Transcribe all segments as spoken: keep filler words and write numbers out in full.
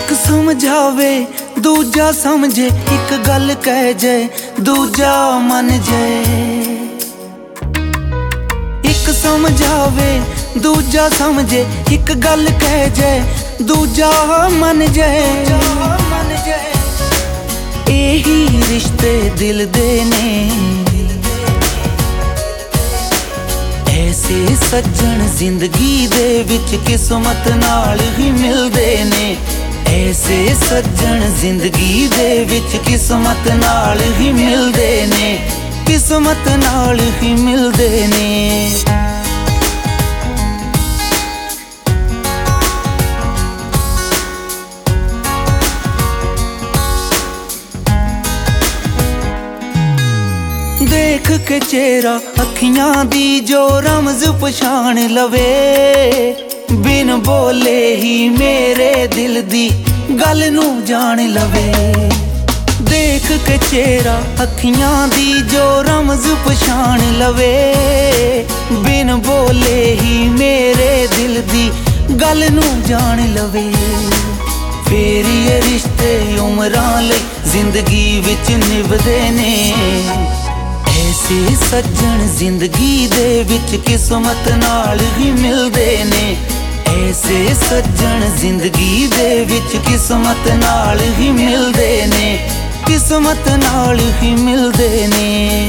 एक समझावे दूजा समझे, एक गल कह जाए दूजा मन जाए। एक समझावे दूजा समझे, एक गल कह जाए दूजा मन जाए। यही रिश्ते दिल दे ने, ऐसे सज्जन जिंदगी दे विच किस्मत नाल ही मिलदे ने। ऐसे सज्जन जिंदगी दे विच किस्मत नाल ही मिलदे ने, किस्मत नाल ही मिलदे ने। देख के चेहरा अखियां दी जो रमज पछाण लवे, बिन बोले ही मेरे दिल दी गल नू जान लवे। देख के चेहरा अखियां दी जो रमज पछाण लवे, बिन बोले ही मेरे दिल दी गल नू जान लवे। फेर ये रिश्ते उमरां लई जिंदगी विच निभदे ने। ऐसे सज्जन जिंदगी दे विच किस्मत नाल ही मिलदे ने। ऐसे सज्जन जिंदगी दे विच किस्मत नाल ही मिलदे ने, किस्मत नाल ही मिलदे ने।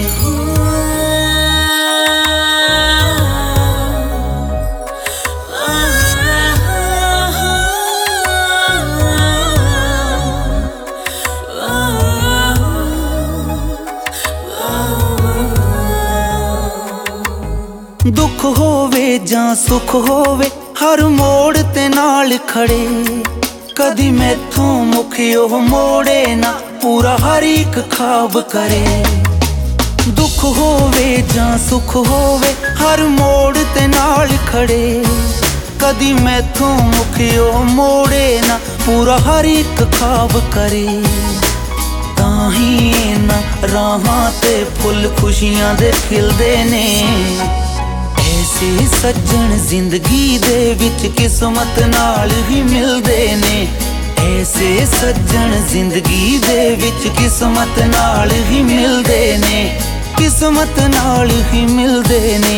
दुख होवे जां सुख होवे, हर मोड़ ते नाल खड़े। कदी मैथों मुख ओह मोड़े ना, पूरा हर एक ख्वाब करे। दुख होवे जां सुख होवे, हर मोड़ ते नाल खड़े। कदी मैथों मुख ओह मोड़े ना, पूरा हर एक ख्वाब करे। ताही ना राहां ते फुल खुशियां दे खिलदे ने। ऐसे सज्जन जिंदगी दे विच किस्मत नाल ही मिलदे ने। ऐसे सज्जन जिंदगी दे विच किस्मत नाल ही मिलदे ने, किस्मत नाल ही मिलदे ने।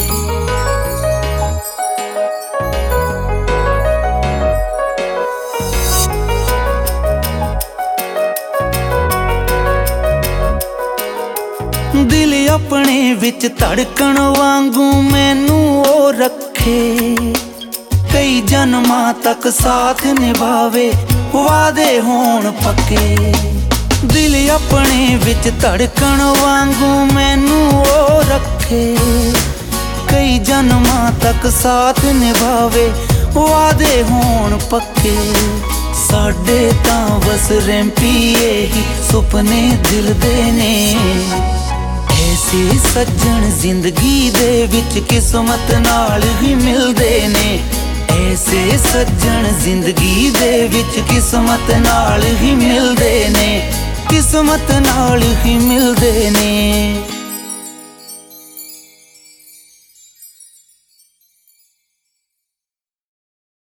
दिल अपने विच धड़कन वांगू मैनू ओ रखे। कई जन्मां तक साथ निभावे, वादे होण पक्के। दिल अपने विच धड़कन वांगू मैनू ओ रखे। कई जन्मां तक साथ निभावे, वादे होण पक्के। साडे तां बस रैंपी यही सुपने दिल दे ने। ऐसे सज्जन जिंदगी दे विच किस्मत नाल ही मिलदे ने। ऐसे सज्जन जिंदगी दे विच किस्मत नाल ही मिलदे ने, किस्मत नाल ही मिलदे ने।